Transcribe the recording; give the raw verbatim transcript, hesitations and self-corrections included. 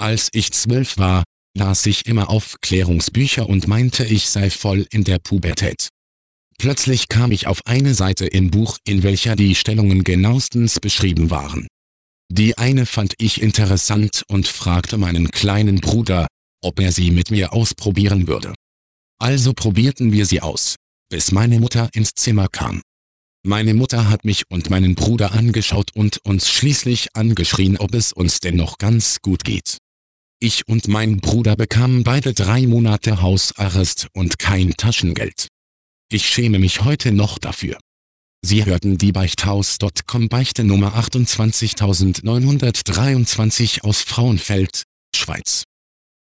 Als ich zwölf war, las ich immer Aufklärungsbücher und meinte, ich sei voll in der Pubertät. Plötzlich kam ich auf eine Seite im Buch, in welcher die Stellungen genauestens beschrieben waren. Die eine fand ich interessant und fragte meinen kleinen Bruder, ob er sie mit mir ausprobieren würde. Also probierten wir sie aus, bis meine Mutter ins Zimmer kam. Meine Mutter hat mich und meinen Bruder angeschaut und uns schließlich angeschrien, ob es uns denn noch ganz gut geht. Ich und mein Bruder bekamen beide drei Monate Hausarrest und kein Taschengeld. Ich schäme mich heute noch dafür. Sie hörten die Beichthaus Punkt com Beichte Nummer achtundzwanzigtausendneunhundertdreiundzwanzig aus Frauenfeld, Schweiz.